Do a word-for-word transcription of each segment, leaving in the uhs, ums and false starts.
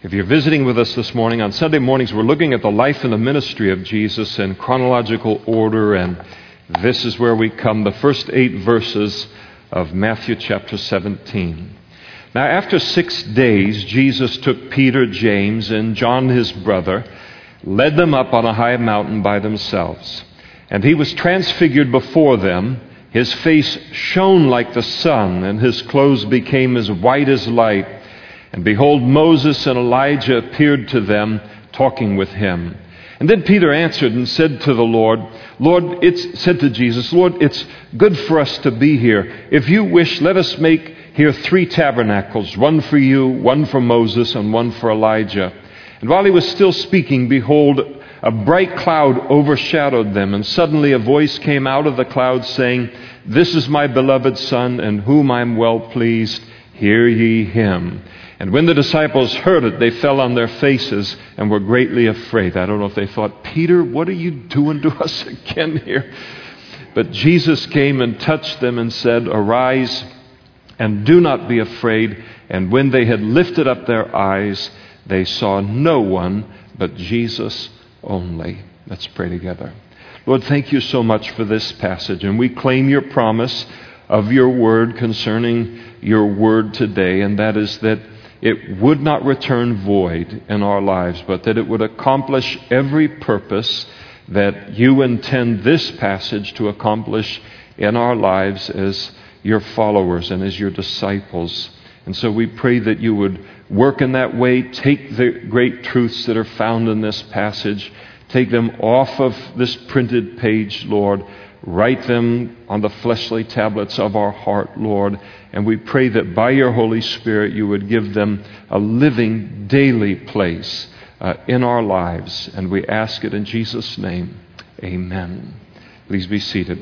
If you're visiting with us this morning, on Sunday mornings we're looking at the life and the ministry of Jesus in chronological order, and this is where we come, the first eight verses of Matthew chapter seventeen. Now after six days, Jesus took Peter, James, and John his brother, led them up on a high mountain by themselves. And he was transfigured before them. His face shone like the sun, and his clothes became as white as light. And behold, Moses and Elijah appeared to them, talking with him. And then Peter answered and said to the Lord, Lord, it's said to Jesus, Lord, it's good for us to be here. If you wish, let us make here three tabernacles, one for you, one for Moses, and one for Elijah. And while he was still speaking, behold, a bright cloud overshadowed them, and suddenly a voice came out of the cloud saying, This is my beloved Son, in whom I am well pleased. Hear ye him. And when the disciples heard it, they fell on their faces and were greatly afraid. I don't know if they thought, Peter, what are you doing to us again here? But Jesus came and touched them and said, Arise and do not be afraid. And when they had lifted up their eyes, they saw no one but Jesus only. Let's pray together. Lord, thank you so much for this passage. And we claim your promise of your word concerning your word today, and that is that it would not return void in our lives, but that it would accomplish every purpose that you intend this passage to accomplish in our lives as your followers and as your disciples. And so we pray that you would work in that way, take the great truths that are found in this passage, take them off of this printed page, Lord, write them on the fleshly tablets of our heart, Lord, and we pray that by your Holy Spirit you would give them a living, daily place uh, in our lives. And we ask it in Jesus' name. Amen. Please be seated.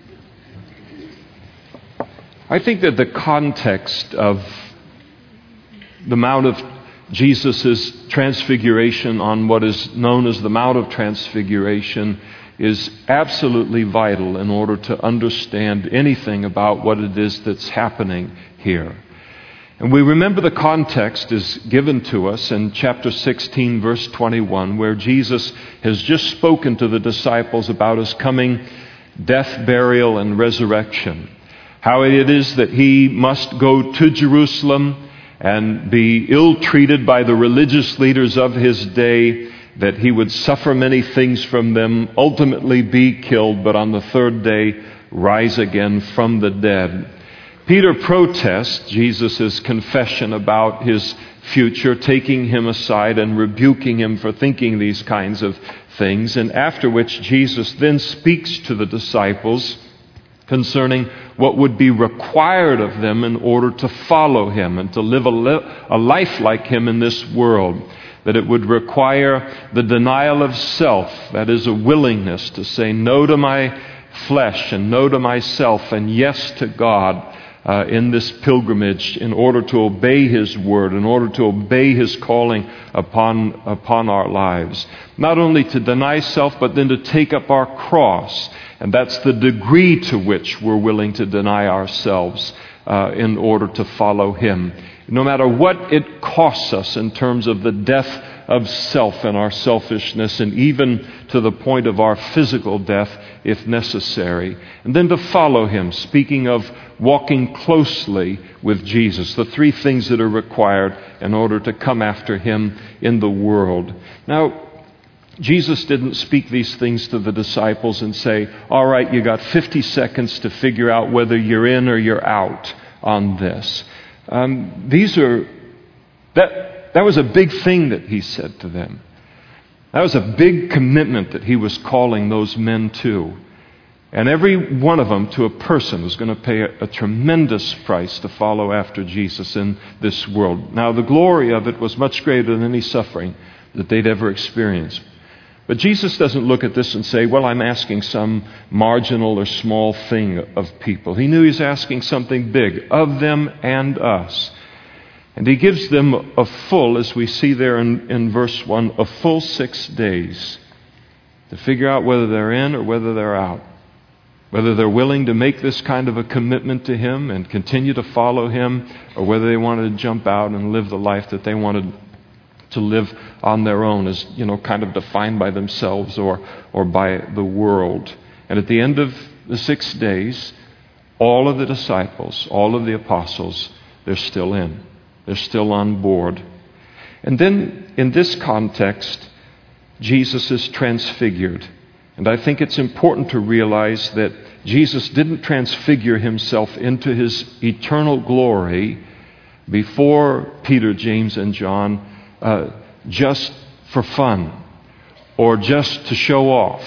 I think that the context of the Mount of Jesus' transfiguration on what is known as the Mount of Transfiguration is absolutely vital in order to understand anything about what it is that's happening here. And we remember the context is given to us in chapter sixteen, verse twenty-one, where Jesus has just spoken to the disciples about his coming death, burial, and resurrection. How it is that he must go to Jerusalem and be ill-treated by the religious leaders of his day, that he would suffer many things from them, ultimately be killed, but on the third day rise again from the dead. Peter protests Jesus' confession about his future, taking him aside and rebuking him for thinking these kinds of things, and after which Jesus then speaks to the disciples concerning what would be required of them in order to follow him and to live a, li- a life like him in this world. That it would require the denial of self, that is a willingness to say no to my flesh and no to myself and yes to God uh, in this pilgrimage in order to obey his word, in order to obey his calling upon, upon our lives. Not only to deny self, but then to take up our cross. And that's the degree to which we're willing to deny ourselves uh, in order to follow him. No matter what it costs us in terms of the death of self and our selfishness, and even to the point of our physical death if necessary. And then to follow him, speaking of walking closely with Jesus, the three things that are required in order to come after him in the world. Now, Jesus didn't speak these things to the disciples and say, all right, you got fifty seconds to figure out whether you're in or you're out on this. Um, these are, that, that was a big thing that he said to them. That was a big commitment that he was calling those men to. And every one of them, to a person, was going to pay a, a tremendous price to follow after Jesus in this world. Now, the glory of it was much greater than any suffering that they'd ever experienced. But Jesus doesn't look at this and say, well, I'm asking some marginal or small thing of people. He knew he was asking something big of them and us. And he gives them a full, as we see there in, in verse one, a full six days to figure out whether they're in or whether they're out. Whether they're willing to make this kind of a commitment to him and continue to follow him, or whether they wanted to jump out and live the life that they wanted to live on their own, as, you know, kind of defined by themselves or, or by the world. And at the end of the six days, all of the disciples, all of the apostles, they're still in. They're still on board. And then in this context, Jesus is transfigured. And I think it's important to realize that Jesus didn't transfigure himself into his eternal glory before Peter, James, and John uh, just for fun, or just to show off,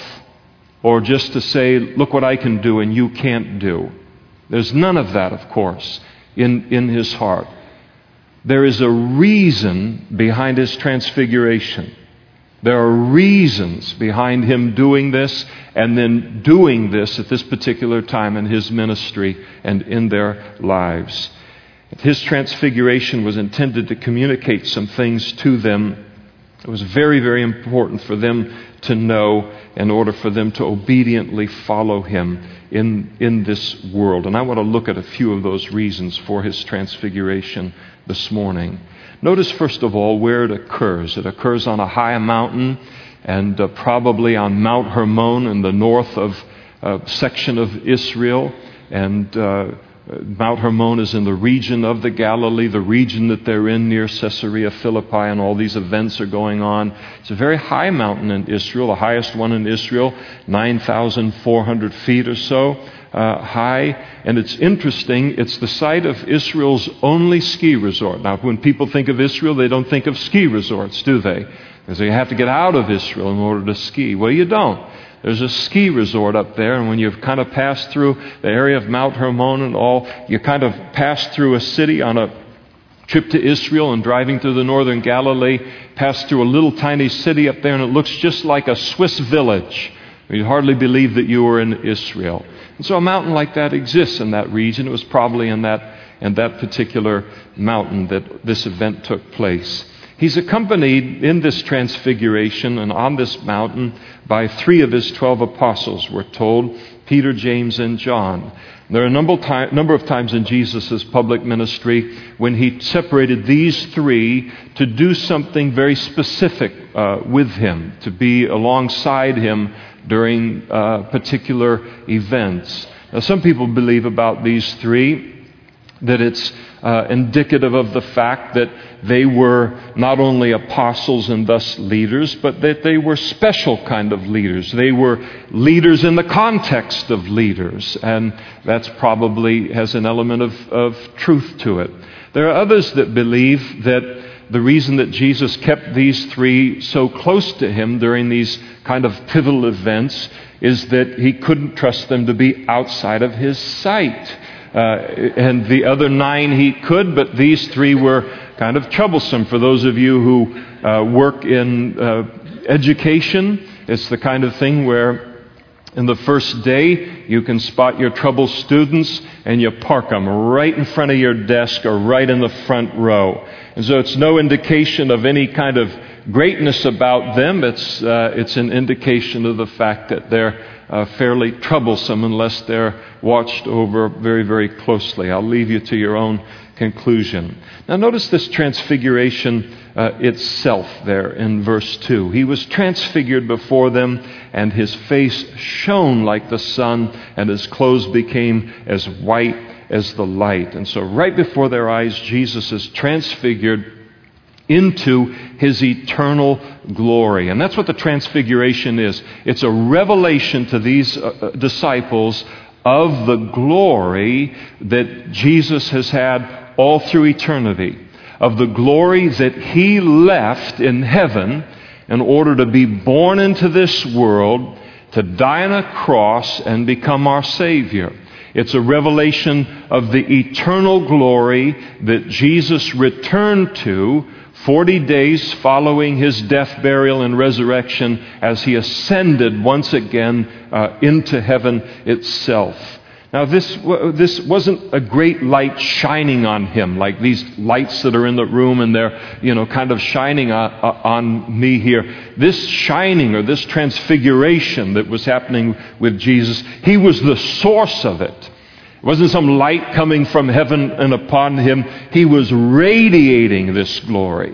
or just to say, look what I can do and you can't do. There's none of that, of course, in, in his heart. There is a reason behind his transfiguration. There are reasons behind him doing this and then doing this at this particular time in his ministry and in their lives. His transfiguration was intended to communicate some things to them. It was very, very important for them to know in order for them to obediently follow him in, in this world. And I want to look at a few of those reasons for his transfiguration this morning. Notice, first of all, where it occurs. It occurs on a high mountain, and uh, probably on Mount Hermon in the north of uh, section of Israel. And uh, Mount Hermon is in the region of the Galilee, the region that they're in near Caesarea Philippi, and all these events are going on. It's a very high mountain in Israel, the highest one in Israel, nine thousand four hundred feet or so uh, high. And it's interesting, it's the site of Israel's only ski resort. Now, when people think of Israel, they don't think of ski resorts, do they? Because you have to get out of Israel in order to ski. Well, you don't. There's a ski resort up there, and when you've kind of passed through the area of Mount Hermon and all, you kind of pass through a city on a trip to Israel, and driving through the northern Galilee, pass through a little tiny city up there, and it looks just like a Swiss village. You'd hardly believe that you were in Israel. And so a mountain like that exists in that region. It was probably in that, in that particular mountain that this event took place. He's accompanied in this transfiguration and on this mountain by three of his twelve apostles, we're told, Peter, James, and John. There are a number of, time, number of times in Jesus' public ministry when he separated these three to do something very specific uh, with him, to be alongside him during uh, particular events. Now, some people believe about these three that it's uh, indicative of the fact that they were not only apostles and thus leaders, but that they were special kind of leaders. They were leaders in the context of leaders, and that's probably has an element of, of truth to it. There are others that believe that the reason that Jesus kept these three so close to him during these kind of pivotal events is that he couldn't trust them to be outside of his sight. Uh, and the other nine he could, but these three were kind of troublesome. For those of you who uh, work in uh, education, it's the kind of thing where in the first day you can spot your troubled students and you park them right in front of your desk or right in the front row. And so it's no indication of any kind of greatness about them. It's, uh, it's an indication of the fact that they're Uh, fairly troublesome unless they're watched over very, very closely. I'll leave you to your own conclusion. Now notice this transfiguration uh, itself there in verse two. He was transfigured before them, and his face shone like the sun, and his clothes became as white as the light. And so right before their eyes, Jesus is transfigured into his eternal glory. And that's what the transfiguration is. It's a revelation to these uh, disciples of the glory that Jesus has had all through eternity, of the glory that he left in heaven in order to be born into this world, to die on a cross and become our Savior. It's a revelation of the eternal glory that Jesus returned to forty days following his death, burial, and resurrection as he ascended once again uh, into heaven itself. Now, this this wasn't a great light shining on him, like these lights that are in the room and they're, you know, kind of shining on, on me here. This shining or this transfiguration that was happening with Jesus, he was the source of it. It wasn't some light coming from heaven and upon him. He was radiating this glory.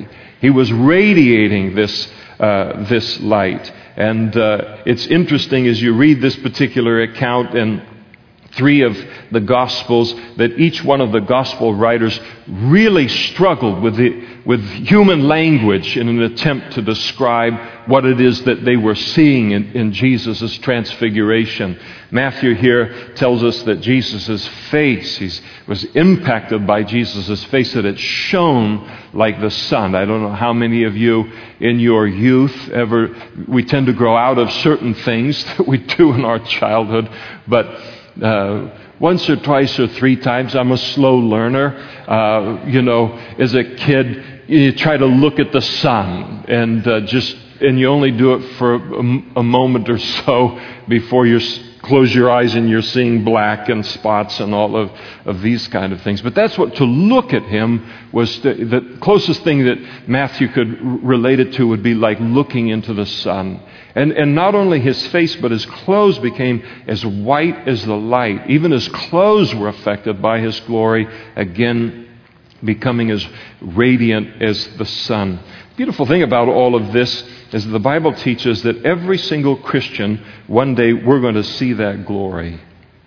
He was radiating this, uh, this light. And uh, it's interesting as you read this particular account in three of the Gospels that each one of the Gospel writers really struggled with the, with human language in an attempt to describe what it is that they were seeing in, in Jesus' transfiguration. Matthew here tells us that Jesus' face, he was impacted by Jesus' face, that it shone like the sun. I don't know how many of you in your youth ever, we tend to grow out of certain things that we do in our childhood, but Uh, once or twice or three times, I'm a slow learner. Uh, you know, as a kid, you try to look at the sun and uh, just, and you only do it for a, a moment or so before you close your eyes and you're seeing black and spots and all of, of these kind of things. But that's what, to look at him was the, the closest thing that Matthew could relate it to would be like looking into the sun. And, and not only his face, but his clothes became as white as the light. Even his clothes were affected by his glory, again becoming as radiant as the sun. The beautiful thing about all of this is that the Bible teaches that every single Christian, one day we're going to see that glory.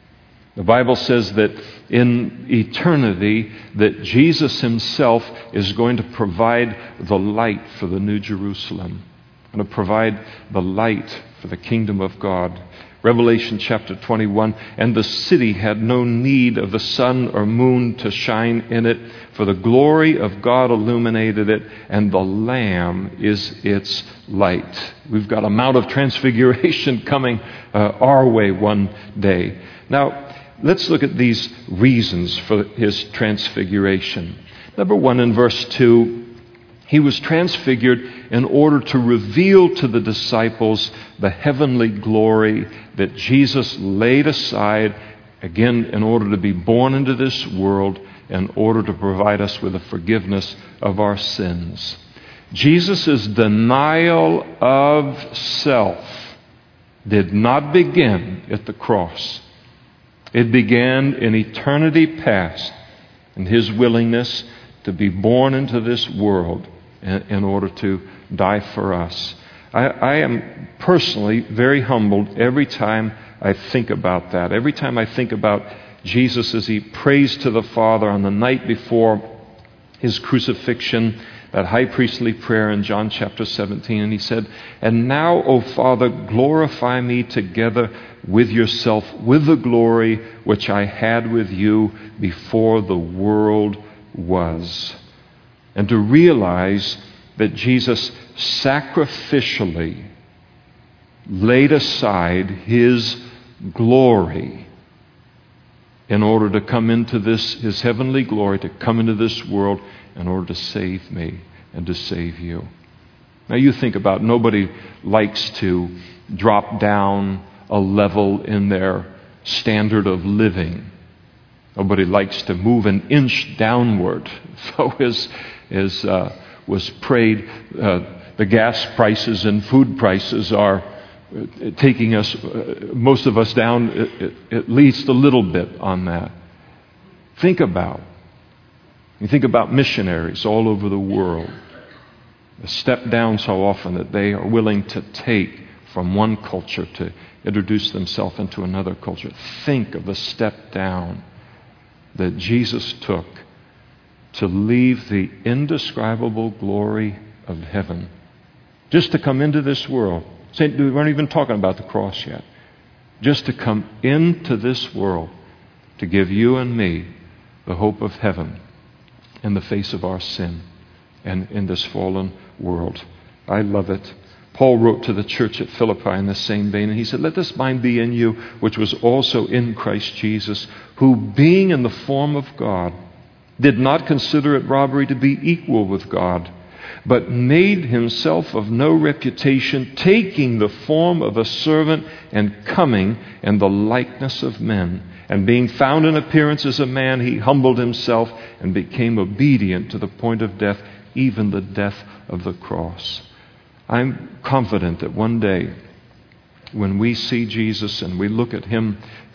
The Bible says that in eternity, that Jesus himself is going to provide the light for the New Jerusalem. And to provide the light for the kingdom of God. Revelation chapter twenty-one, and the city had no need of the sun or moon to shine in it, for the glory of God illuminated it, and the Lamb is its light. We've got a Mount of Transfiguration coming uh, our way one day. Now, let's look at these reasons for his transfiguration. Number one, in verse two, he was transfigured in order to reveal to the disciples the heavenly glory that Jesus laid aside, again, in order to be born into this world, in order to provide us with the forgiveness of our sins. Jesus' denial of self did not begin at the cross. It began in eternity past in his willingness to be born into this world in order to die for us. I, I am personally very humbled every time I think about that. Every time I think about Jesus as he prays to the Father on the night before his crucifixion, that high priestly prayer in John chapter seventeen, and he said, "And now, O Father, glorify me together with yourself, with the glory which I had with you before the world was." And to realize that Jesus sacrificially laid aside his glory in order to come into this, his heavenly glory, to come into this world in order to save me and to save you. Now you think about, nobody likes to drop down a level in their standard of living. Nobody likes to move an inch downward. So as, as uh, was prayed, uh, the gas prices and food prices are uh, taking us, uh, most of us down at, at least a little bit on that. Think about, you think about missionaries all over the world. A step down so often that they are willing to take from one culture to introduce themselves into another culture. Think of the step down that Jesus took to leave the indescribable glory of heaven just to come into this world. We weren't even talking about the cross yet. Just to come into this world to give you and me the hope of heaven in the face of our sin and in this fallen world. I love it. Paul wrote to the church at Philippi in the same vein, and he said, "Let this mind be in you, which was also in Christ Jesus, who being in the form of God, did not consider it robbery to be equal with God, but made himself of no reputation, taking the form of a servant and coming in the likeness of men. And being found in appearance as a man, he humbled himself and became obedient to the point of death, even the death of the cross." I'm confident that one day when we see Jesus and we look at him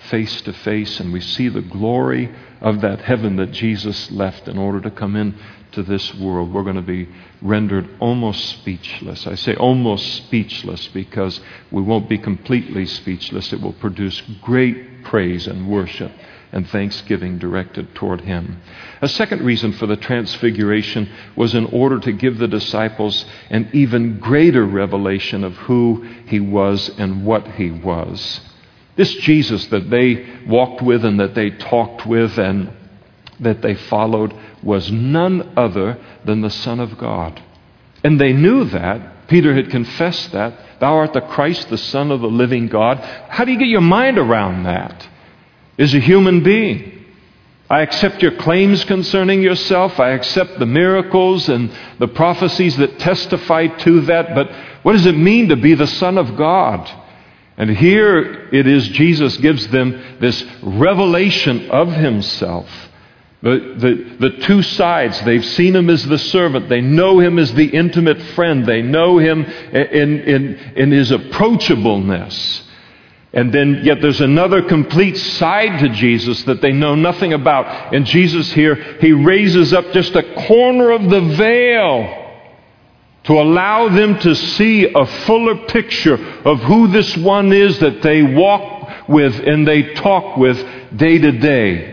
face to face and we see the glory of that heaven that Jesus left in order to come in to this world, we're going to be rendered almost speechless. I say almost speechless because we won't be completely speechless. It will produce great praise and worship and thanksgiving directed toward Him. A second reason for the transfiguration was in order to give the disciples an even greater revelation of who He was and what He was. This Jesus that they walked with and that they talked with and that they followed was none other than the Son of God. And they knew that. Peter had confessed that. Thou art the Christ, the Son of the living God. How do you get your mind around that? As a human being, I accept your claims concerning yourself. I accept the miracles and the prophecies that testify to that. But what does it mean to be the Son of God? And here it is, Jesus gives them this revelation of Himself. The, the, the two sides, they've seen Him as the servant. They know Him as the intimate friend. They know Him in, in, in His approachableness. And then yet there's another complete side to Jesus that they know nothing about. And Jesus here, He raises up just a corner of the veil to allow them to see a fuller picture of who this one is that they walk with and they talk with day to day.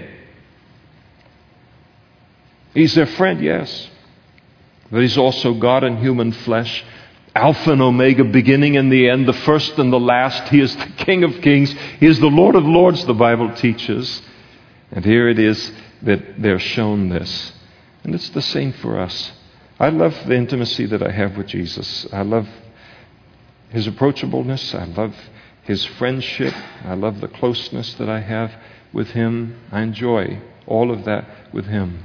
He's their friend, yes. But He's also God in human flesh. Alpha and Omega, beginning and the end, the first and the last. He is the King of kings. He is the Lord of lords, the Bible teaches. And here it is that they're shown this. And it's the same for us. I love the intimacy that I have with Jesus. I love His approachableness. I love His friendship. I love the closeness that I have with Him. I enjoy all of that with Him.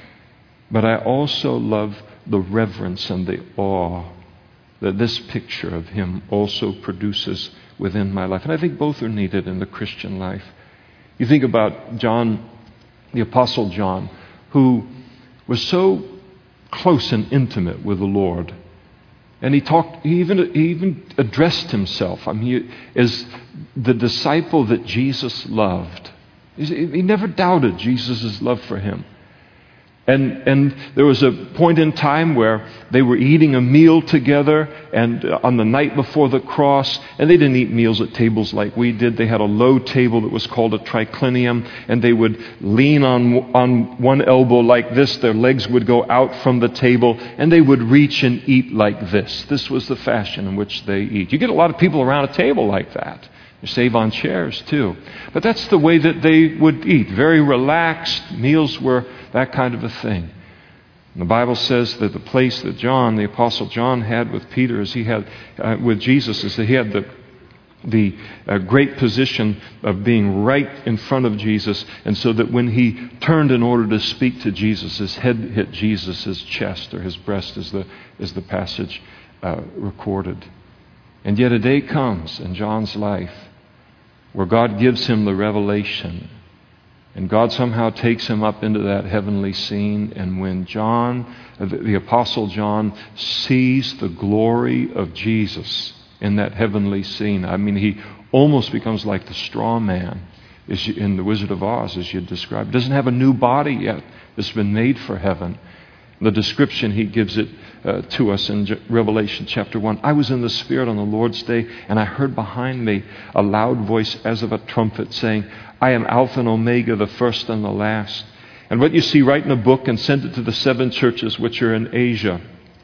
But I also love the reverence and the awe that this picture of Him also produces within my life. And I think both are needed in the Christian life. You think about John, the Apostle John, who was so close and intimate with the Lord. And he talked, he even, he even addressed himself, I mean, as the disciple that Jesus loved. He never doubted Jesus' love for him. And and there was a point in time where they were eating a meal together, and uh, on the night before the cross, and they didn't eat meals at tables like we did. They had a low table that was called a triclinium, and they would lean on on one elbow like this. Their legs would go out from the table, and they would reach and eat like this. This was the fashion in which they eat. You get a lot of people around a table like that. You save on chairs too. But that's the way that they would eat. Very relaxed. Meals were that kind of a thing. And the Bible says that the place that John, the Apostle John, had with Peter, as he had uh, with Jesus, is that he had the the uh, great position of being right in front of Jesus, and so that when he turned in order to speak to Jesus, his head hit Jesus' chest or his breast, as the as the passage uh, recorded. And yet a day comes in John's life where God gives him the revelation. And God somehow takes him up into that heavenly scene. And when John, the Apostle John, sees the glory of Jesus in that heavenly scene, I mean, he almost becomes like the straw man in The Wizard of Oz, as you described. He doesn't have a new body yet that's been made for heaven. The description he gives it uh, to us in Revelation chapter one. I was in the Spirit on the Lord's day, and I heard behind me a loud voice as of a trumpet saying, I am Alpha and Omega, the first and the last. And what you see, write in a book and send it to the seven churches which are in Asia.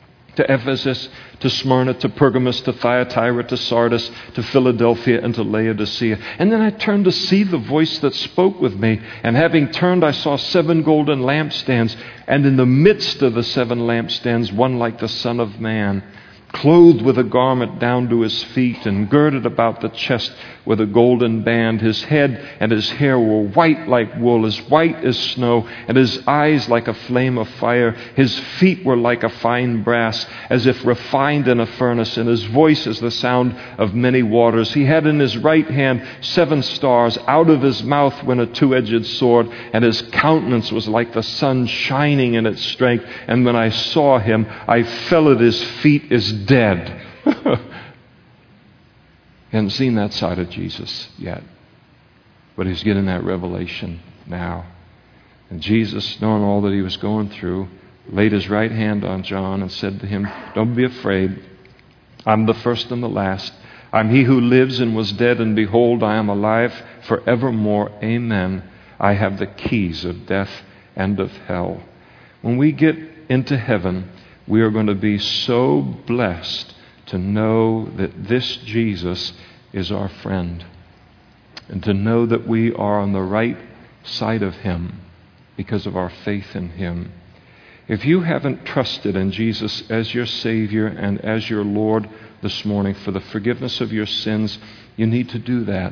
To Ephesus, to Smyrna, to Pergamos, to Thyatira, to Sardis, to Philadelphia, and to Laodicea. And then I turned to see the voice that spoke with me. And having turned, I saw seven golden lampstands. And in the midst of the seven lampstands, one like the Son of Man, clothed with a garment down to his feet and girded about the chest with a golden band. His head and his hair were white like wool, as white as snow, and his eyes like a flame of fire. His feet were like a fine brass, as if refined in a furnace, and his voice as the sound of many waters. He had in his right hand seven stars. Out of his mouth went a two-edged sword, and his countenance was like the sun shining in its strength. And when I saw him, I fell at his feet as dead. Hadn't seen that side of Jesus yet. but he's getting that revelation now. And Jesus, knowing all that he was going through, laid his right hand on John and said to him, "Don't be afraid. I'm the first and the last. I'm he who lives and was dead, and behold, I am alive forevermore. Amen. I have the keys of death and of hell." When we get into heaven, we are going to be so blessed to know that this Jesus is our friend, and to know that we are on the right side of him because of our faith in him. If you haven't trusted in Jesus as your Savior and as your Lord this morning for the forgiveness of your sins, you need to do that.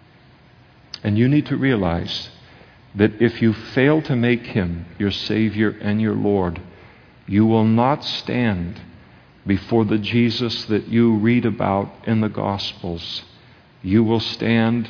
And you need to realize that if you fail to make him your Savior and your Lord, you will not stand before the Jesus that you read about in the Gospels. You will stand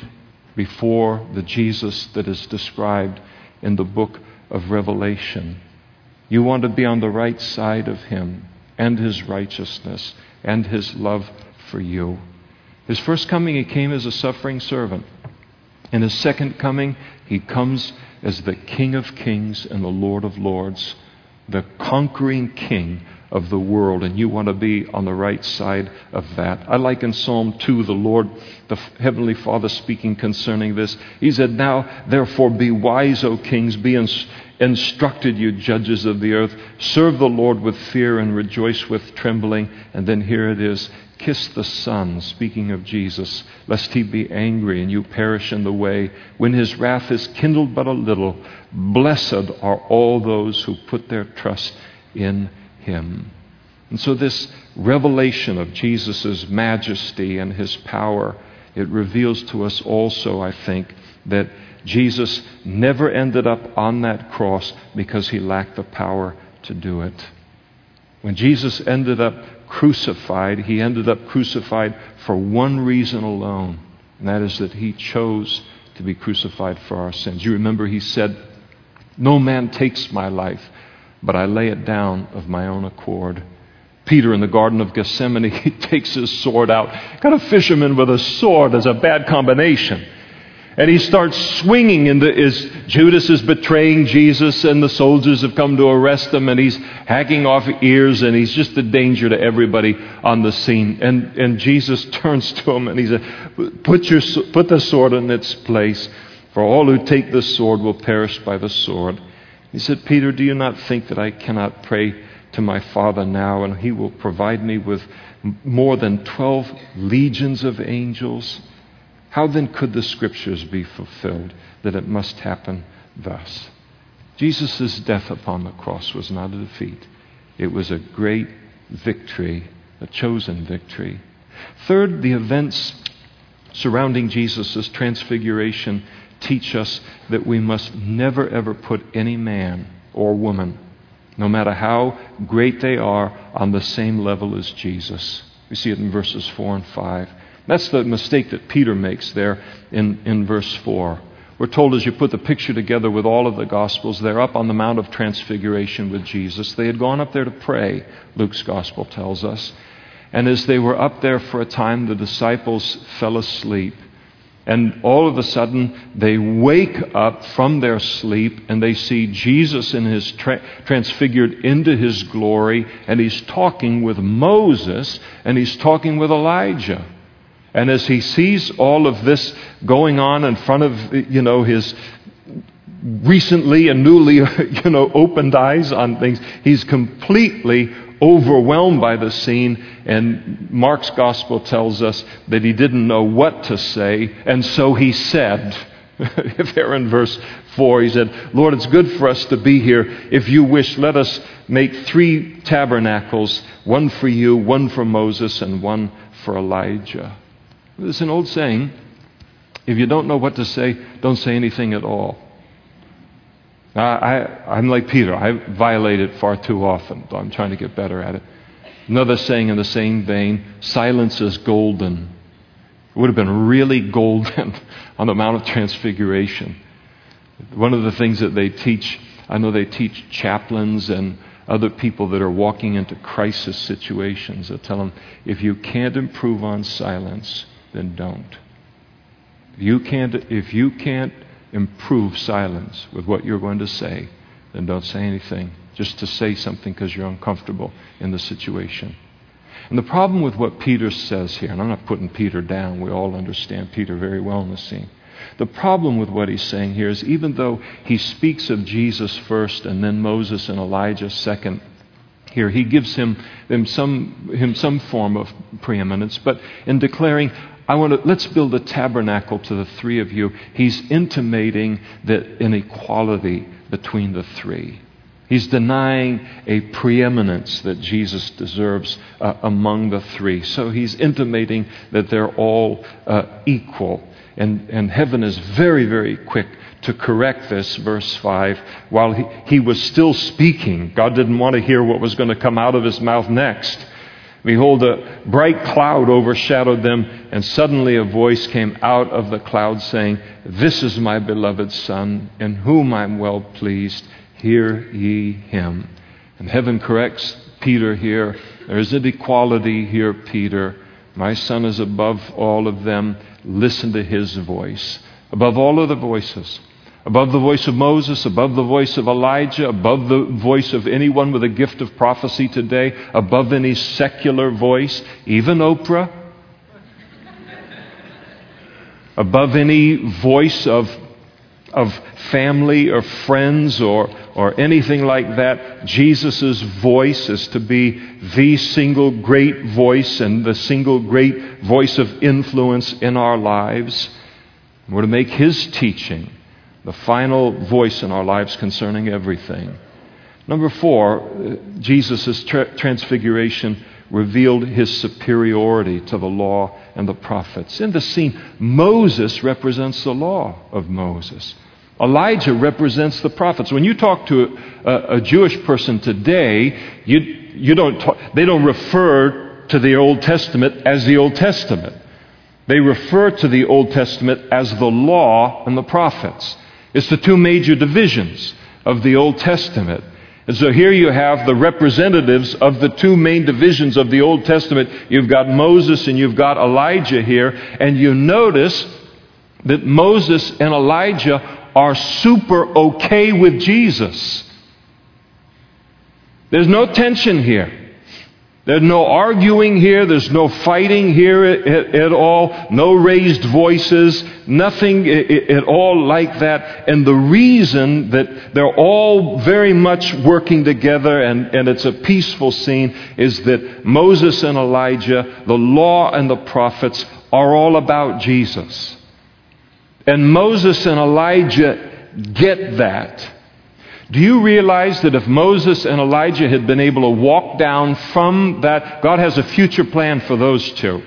before the Jesus that is described in the book of Revelation. You want to be on the right side of him and his righteousness and his love for you. His first coming, he came as a suffering servant. In his second coming, he comes as the King of Kings and the Lord of Lords, the conquering King of the world, and you want to be on the right side of that. I like in Psalm two, the Lord, the Heavenly Father speaking concerning this. He said, "Now, therefore, be wise, O kings, be ins- instructed, you judges of the earth. Serve the Lord with fear and rejoice with trembling." And then here it is, "Kiss the Son," speaking of Jesus, "lest he be angry and you perish in the way. When his wrath is kindled but a little, blessed are all those who put their trust in him." And so this revelation of Jesus' majesty and his power, it reveals to us also, I think, that Jesus never ended up on that cross because he lacked the power to do it. When Jesus ended up crucified, he ended up crucified for one reason alone, and that is that he chose to be crucified for our sins. You remember he said, "No man takes my life, but I lay it down of my own accord." Peter in the Garden of Gethsemane, he takes his sword out. Got a fisherman with a sword is a bad combination. And he starts swinging into his, Judas is betraying Jesus and the soldiers have come to arrest him, and he's hacking off ears, and he's just a danger to everybody on the scene. And, and Jesus turns to him and he said, put, your, put the sword in its place, for all who take the sword will perish by the sword. He said, "Peter, do you not think that I cannot pray to my Father now, and he will provide me with more than twelve legions of angels? How then could the scriptures be fulfilled that it must happen thus?" Jesus' death upon the cross was not a defeat. It was a great victory, a chosen victory. Third, the events surrounding Jesus' transfiguration teach us that we must never ever put any man or woman, no matter how great they are, on the same level as Jesus. We see it in verses four and five. That's the mistake that Peter makes there in, in verse four. We're told as you put the picture together with all of the Gospels, they're up on the Mount of Transfiguration with Jesus. They had gone up there to pray, Luke's Gospel tells us. And as they were up there for a time, the disciples fell asleep. And all of a sudden, they wake up from their sleep and they see Jesus in his tra- transfigured into his glory, and he's talking with Moses and he's talking with Elijah. And as he sees all of this going on in front of, you know, his recently and newly, you know, opened eyes on things, he's completely overwhelmed by the scene. And Mark's gospel tells us that he didn't know what to say, and so he said, if they're in verse four, he said, "Lord, it's good for us to be here. If you wish, let us make three tabernacles, one for you, one for Moses, and one for Elijah." There's an old saying, if you don't know what to say, don't say anything at all. I, I, I'm like Peter. I violate it far too often, though I'm trying to get better at it. Another saying in the same vein, silence is golden. It would have been really golden on the Mount of Transfiguration. One of the things that they teach, I know they teach chaplains and other people that are walking into crisis situations. They tell them, if you can't improve on silence, then don't. If you can't, if you can't improve silence with what you're going to say, then don't say anything. Just to say something because you're uncomfortable in the situation. And the problem with what Peter says here, and I'm not putting Peter down, we all understand Peter very well in the scene. The problem with what he's saying here is even though he speaks of Jesus first and then Moses and Elijah second, here he gives him, him some him some form of preeminence. But in declaring, I want to let's build a tabernacle to the three of you, he's intimating that inequality between the three. He's denying a preeminence that Jesus deserves uh, among the three. So he's intimating that they're all uh, equal. And, and heaven is very, very quick to correct this, verse five. While he, he was still speaking, God didn't want to hear what was going to come out of his mouth next. Behold, a bright cloud overshadowed them, and suddenly a voice came out of the cloud saying, "This is my beloved Son, in whom I'm well pleased. Hear ye him." And heaven corrects Peter here. There is inequality here, Peter. My son is above all of them. Listen to his voice. Above all other voices. Above the voice of Moses, above the voice of Elijah, above the voice of anyone with a gift of prophecy today, above any secular voice, even Oprah, above any voice of of family or friends or, or anything like that. Jesus' voice is to be the single great voice and the single great voice of influence in our lives. We're to make his teaching the final voice in our lives concerning everything. Number four, Jesus' tra- transfiguration revealed his superiority to the law and the prophets. In the scene, Moses represents the law of Moses. Elijah represents the prophets. When you talk to a, a Jewish person today, you, you don't talk, they don't refer to the Old Testament as the Old Testament. They refer to the Old Testament as the law and the prophets. It's the two major divisions of the Old Testament. And so here you have the representatives of the two main divisions of the Old Testament. You've got Moses and you've got Elijah here. And you notice that Moses and Elijah are super okay with Jesus. There's no tension here. There's no arguing here. There's no fighting here at, at all. No raised voices. Nothing at all like that. And the reason that they're all very much working together and, and it's a peaceful scene is that Moses and Elijah, the law and the prophets, are all about Jesus. And Moses and Elijah get that. Do you realize that if Moses and Elijah had been able to walk down from that, God has a future plan for those two.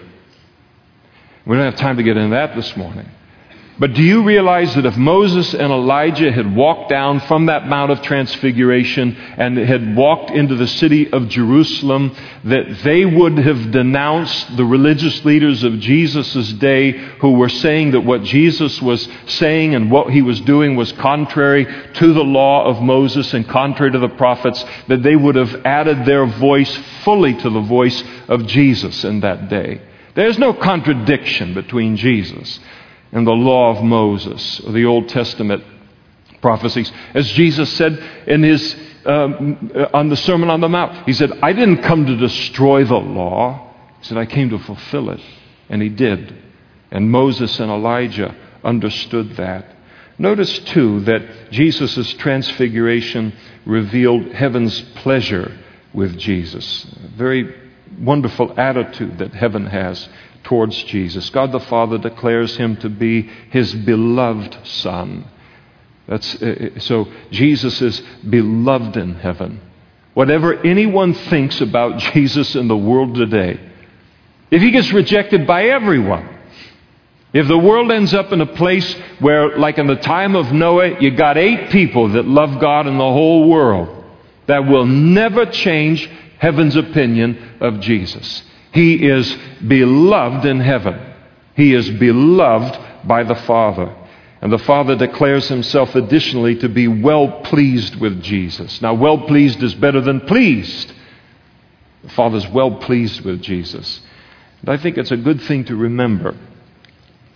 We don't have time to get into that this morning. But do you realize that if Moses and Elijah had walked down from that Mount of Transfiguration and had walked into the city of Jerusalem, that they would have denounced the religious leaders of Jesus' day who were saying that what Jesus was saying and what he was doing was contrary to the law of Moses and contrary to the prophets, that they would have added their voice fully to the voice of Jesus in that day. There's no contradiction between Jesus and the law of Moses, or the Old Testament prophecies. As Jesus said in his um, on the Sermon on the Mount, he said, I didn't come to destroy the law. He said, I came to fulfill it. And he did. And Moses and Elijah understood that. Notice, too, that Jesus' transfiguration revealed heaven's pleasure with Jesus. A very wonderful attitude that heaven has towards Jesus. God the Father declares him to be his beloved Son. That's uh, so Jesus is beloved in heaven. Whatever anyone thinks about Jesus in the world today, if he gets rejected by everyone, if the world ends up in a place where, like in the time of Noah, you got eight people that love God in the whole world, that will never change heaven's opinion of Jesus. He is beloved in heaven. He is beloved by the Father. And the Father declares himself additionally to be well pleased with Jesus. Now, well pleased is better than pleased. The Father's well pleased with Jesus. And I think it's a good thing to remember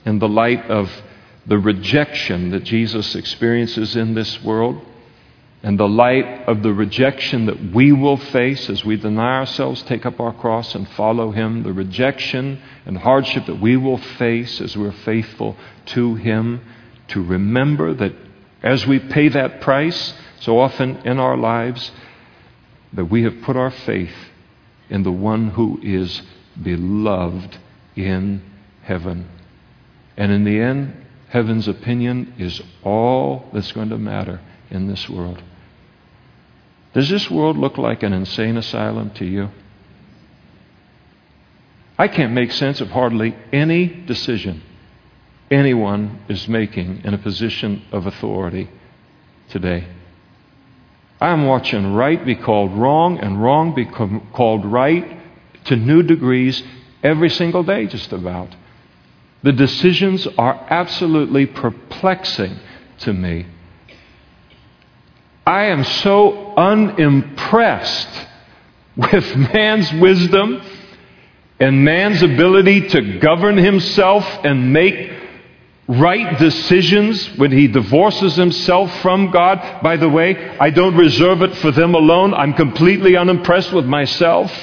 in the light of the rejection that Jesus experiences in this world, and the light of the rejection that we will face as we deny ourselves, take up our cross, and follow Him, the rejection and hardship that we will face as we're faithful to Him, to remember that as we pay that price so often in our lives, that we have put our faith in the one who is beloved in heaven. And in the end, heaven's opinion is all that's going to matter in this world. Does this world look like an insane asylum to you? I can't make sense of hardly any decision anyone is making in a position of authority today. I'm watching right be called wrong and wrong be called right to new degrees every single day, just about. The decisions are absolutely perplexing to me. I am so unimpressed with man's wisdom and man's ability to govern himself and make right decisions when he divorces himself from God. By the way, I don't reserve it for them alone. I'm completely unimpressed with myself.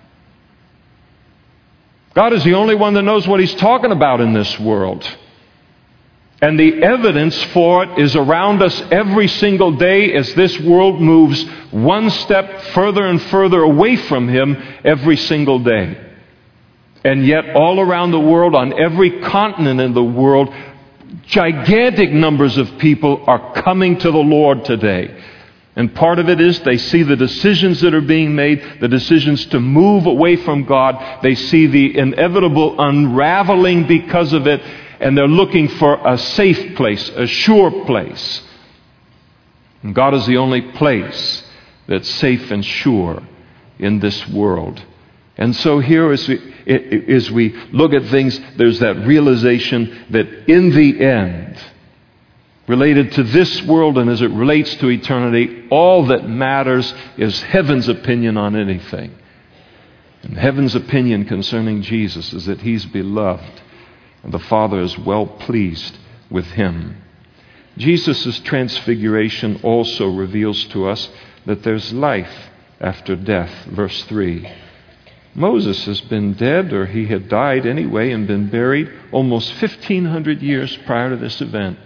God is the only one that knows what He's talking about in this world. And the evidence for it is around us every single day as this world moves one step further and further away from Him every single day. And yet all around the world, on every continent in the world, gigantic numbers of people are coming to the Lord today. And part of it is they see the decisions that are being made, the decisions to move away from God. They see the inevitable unraveling because of it. And they're looking for a safe place, a sure place. And God is the only place that's safe and sure in this world. And so here as we, as we look at things, there's that realization that in the end, related to this world and as it relates to eternity, all that matters is heaven's opinion on anything. And heaven's opinion concerning Jesus is that He's beloved. And the Father is well pleased with Him. Jesus' transfiguration also reveals to us that there's life after death. Verse three. Moses has been dead, or he had died anyway and been buried almost fifteen hundred years prior to this event.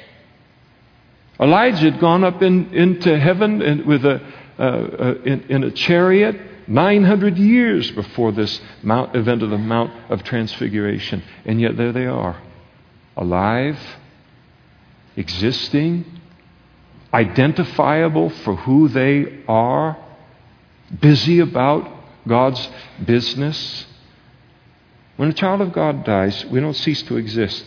Elijah had gone up in, into heaven in, with a, uh, uh, in, in a chariot nine hundred years before this mount, event of the Mount of Transfiguration. And yet there they are, alive, existing, identifiable for who they are, busy about God's business. When a child of God dies, we don't cease to exist.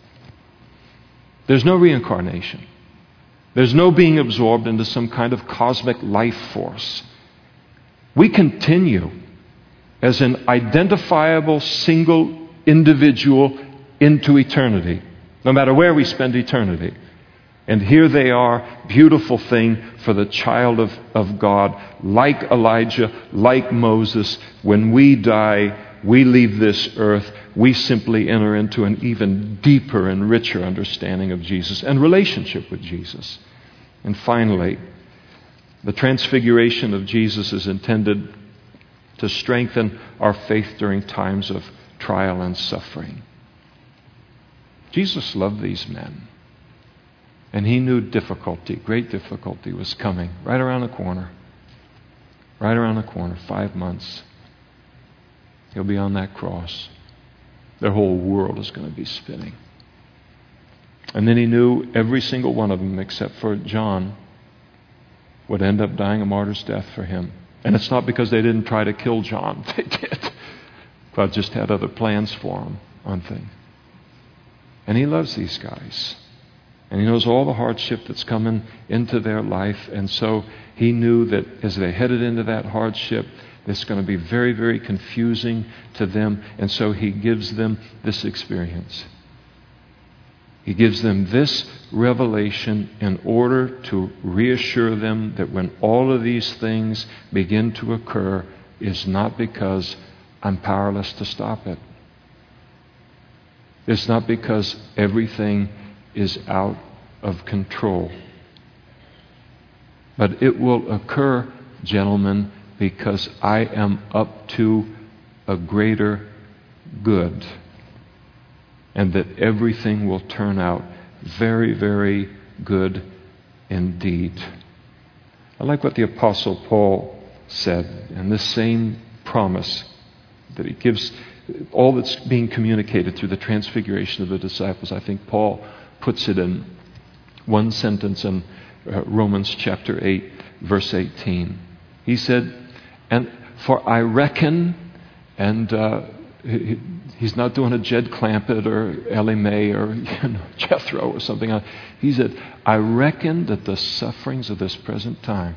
There's no reincarnation. There's no being absorbed into some kind of cosmic life force. We continue as an identifiable single individual into eternity, no matter where we spend eternity. And here they are, beautiful thing for the child of, of God, like Elijah, like Moses. When we die, we leave this earth, we simply enter into an even deeper and richer understanding of Jesus and relationship with Jesus. And finally, the transfiguration of Jesus is intended to strengthen our faith during times of trial and suffering. Jesus loved these men. And He knew difficulty, great difficulty was coming right around the corner. Right around the corner, five months. He'll be on that cross. Their whole world is going to be spinning. And then He knew every single one of them, except for John, would end up dying a martyr's death for Him. And it's not because they didn't try to kill John. They did. God just had other plans for him on things. And He loves these guys. And He knows all the hardship that's coming into their life. And so He knew that as they headed into that hardship, it's going to be very, very confusing to them. And so He gives them this experience. He gives them this revelation in order to reassure them that when all of these things begin to occur, it's not because I'm powerless to stop it. It's not because everything is out of control. But it will occur, gentlemen, because I am up to a greater good. And that everything will turn out very, very good indeed. I like what the Apostle Paul said, and this same promise that he gives, all that's being communicated through the transfiguration of the disciples. I think Paul puts it in one sentence in uh, Romans chapter eight, verse eighteen. He said, and for I reckon, and uh, he, he's not doing a Jed Clampett or Ellie Mae or you know, Jethro or something else. He said, I reckon that the sufferings of this present time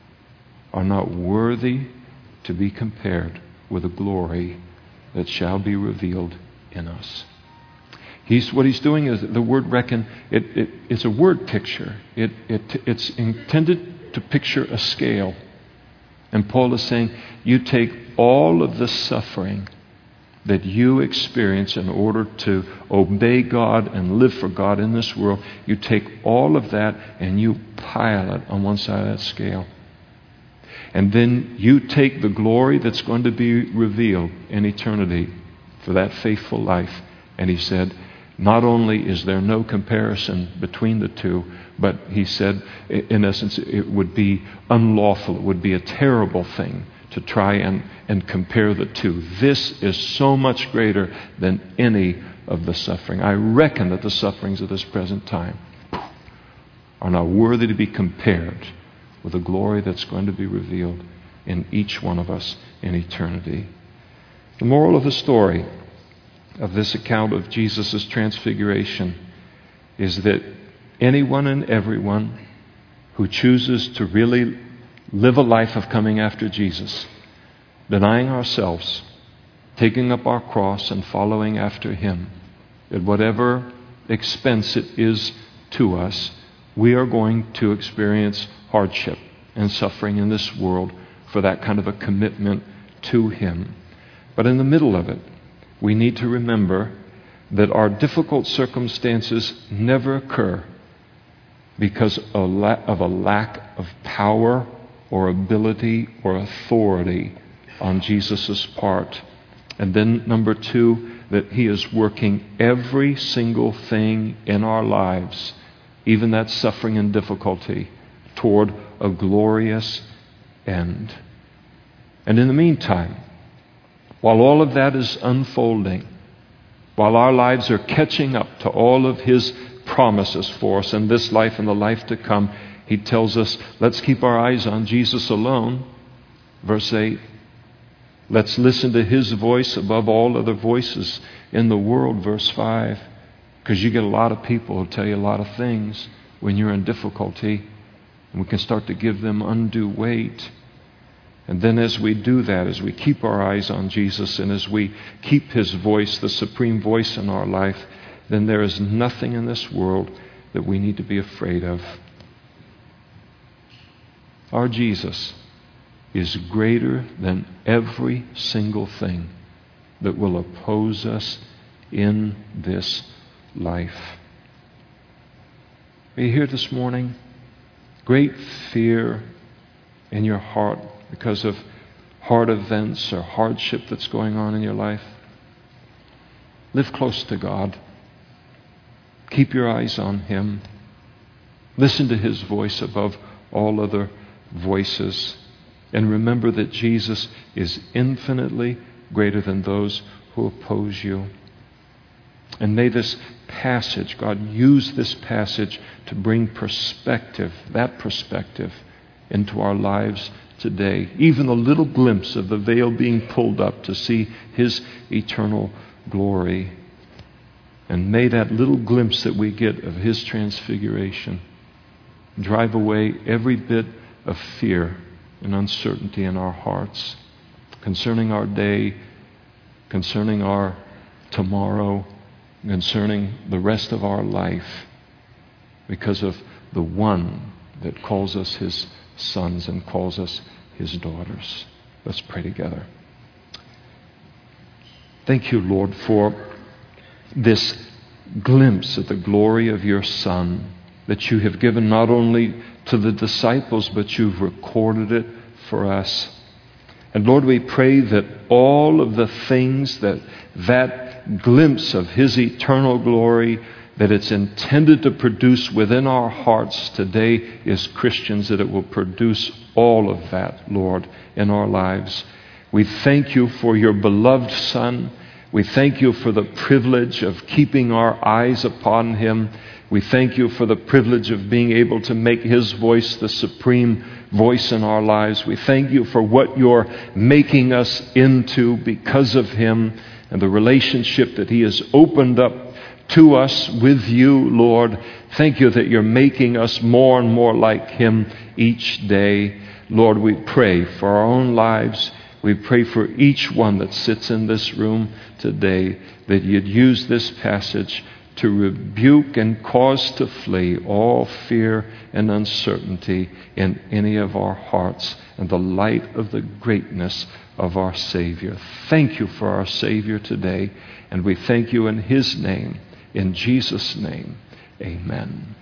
are not worthy to be compared with the glory that shall be revealed in us. He's, what he's doing is the word reckon, it, it, it's a word picture. It, it, it's intended to picture a scale. And Paul is saying, you take all of the suffering that you experience in order to obey God and live for God in this world, you take all of that and you pile it on one side of that scale. And then you take the glory that's going to be revealed in eternity for that faithful life. And he said, not only is there no comparison between the two, but he said, in essence, it would be unlawful. It would be a terrible thing to try and, and compare the two. This is so much greater than any of the suffering. I reckon that the sufferings of this present time are not worthy to be compared with the glory that's going to be revealed in each one of us in eternity. The moral of the story of this account of Jesus' transfiguration is that anyone and everyone who chooses to really live a life of coming after Jesus, denying ourselves, taking up our cross and following after Him, at whatever expense it is to us, we are going to experience hardship and suffering in this world for that kind of a commitment to Him. But in the middle of it, we need to remember that our difficult circumstances never occur because of a lack of power or ability or authority on Jesus' part. And then number two, that He is working every single thing in our lives, even that suffering and difficulty, toward a glorious end. And in the meantime, while all of that is unfolding, while our lives are catching up to all of His promises for us in this life and the life to come, He tells us, let's keep our eyes on Jesus alone. Verse eight, let's listen to His voice above all other voices in the world. Verse five, because you get a lot of people who tell you a lot of things when you're in difficulty, and we can start to give them undue weight. And then as we do that, as we keep our eyes on Jesus and as we keep His voice, the supreme voice in our life, then there is nothing in this world that we need to be afraid of. Our Jesus is greater than every single thing that will oppose us in this life. Are you here this morning? Great fear in your heart because of hard events or hardship that's going on in your life? Live close to God. Keep your eyes on Him. Listen to His voice above all other voices. And remember that Jesus is infinitely greater than those who oppose you. And may this passage, God use this passage to bring perspective, that perspective, into our lives today. Even a little glimpse of the veil being pulled up to see His eternal glory. And may that little glimpse that we get of His transfiguration drive away every bit of fear and uncertainty in our hearts concerning our day, concerning our tomorrow, concerning the rest of our life, because of the one that calls us His sons and calls us His daughters. Let's pray together. Thank you, Lord, for this glimpse of the glory of your Son that you have given not only to the disciples, but you've recorded it for us. And Lord, we pray that all of the things that that glimpse of His eternal glory that it's intended to produce within our hearts today as Christians, that it will produce all of that, Lord, in our lives. We thank you for your beloved Son. We thank you for the privilege of keeping our eyes upon Him. We thank you for the privilege of being able to make His voice the supreme voice in our lives. We thank you for what you're making us into because of Him and the relationship that He has opened up to us with you, Lord. Thank you that you're making us more and more like Him each day. Lord, we pray for our own lives. We pray for each one that sits in this room today that you'd use this passage to rebuke and cause to flee all fear and uncertainty in any of our hearts in the light of the greatness of our Savior. Thank you for our Savior today, and we thank you in His name, in Jesus' name. Amen.